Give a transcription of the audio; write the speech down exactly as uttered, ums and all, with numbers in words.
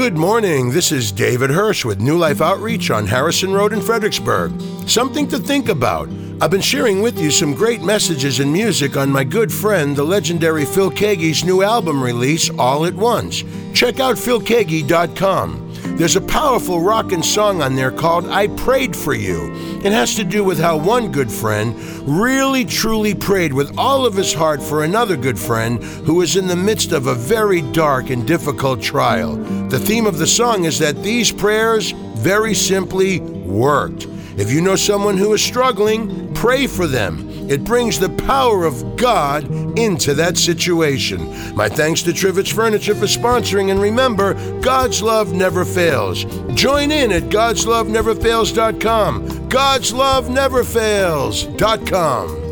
Good morning. This is David Hirsch with New Life Outreach on Harrison Road in Fredericksburg. Something to think about. I've been sharing with you some great messages and music on my good friend, the legendary Phil Keaggy's new album release, All at Once. Check out phil keaggy dot com. There's a powerful rockin' song on there called I Prayed For You. It has to do with how one good friend really truly prayed with all of his heart for another good friend who was in the midst of a very dark and difficult trial. The theme of the song is that these prayers very simply worked. If you know someone who is struggling, pray for them. It brings the power of God into that situation. My thanks to Trivets Furniture for sponsoring, and remember, God's love never fails. Join in at gods love never fails dot com. gods love never fails dot com.